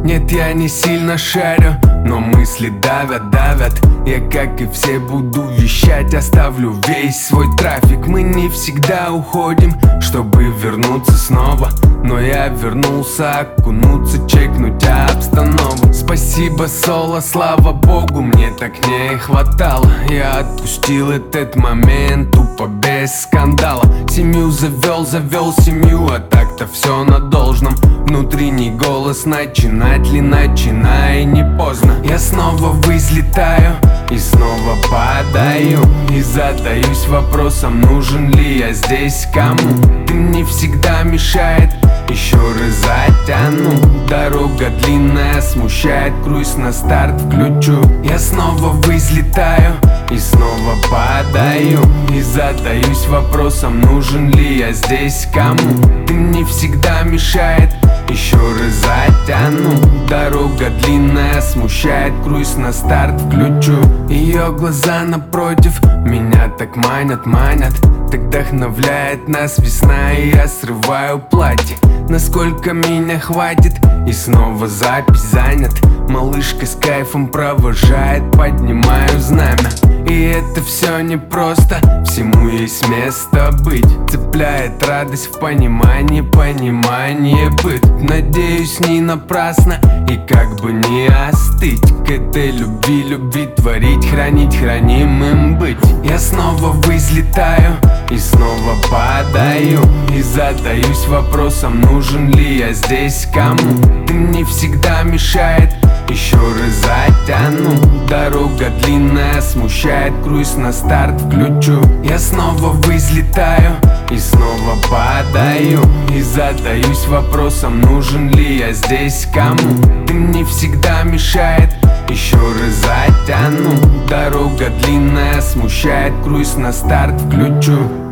Нет, я не сильно шарю, но мысли давят. Я, как и все, буду вещать, оставлю весь свой трафик. Мы не всегда уходим, чтобы вернуться снова, но я вернулся окунуться, чекнуть обстановку. Спасибо, соло, слава богу, мне так не хватало. Я отпустил этот момент тупо без скандала. Семью завел семью, а так-то все на должном. Внутренний голос: начинать ли, начинай, не поздно. Я снова взлетаю и снова падаю, и задаюсь вопросом, нужен ли я здесь кому. Дым не всегда мешает, еще раз затяну. Дорога длинная, смущает, круиз на старт включу. Я снова взлетаю и снова падаю, и задаюсь вопросом, нужен ли я здесь кому. Дым не всегда мешает, еще раз затяну. Дорога длинная, смущает, круиз на старт включу. Ее глаза напротив меня так манят. Так вдохновляет нас весна, и я срываю платье. Насколько меня хватит, и снова запись занят. Малышка с кайфом провожает, поднимаю знамя. И это все непросто, всему есть место быть. Цепляет радость в понимание быт. Надеюсь, не напрасно, и как бы не остыть к этой любви творить, хранить, хранимым быть. Я снова взлетаю и снова падаю, и задаюсь вопросом, нужен ли я здесь кому. Дым не всегда мешает, еще раз затяну. Дорога длинная, смущает, круиз на старт включу. Я снова взлетаю и снова падаю, и задаюсь вопросом, нужен ли я здесь кому. Дым не всегда мешает, еще раз затяну. Дорога длинная, смущает, круиз на старт включу.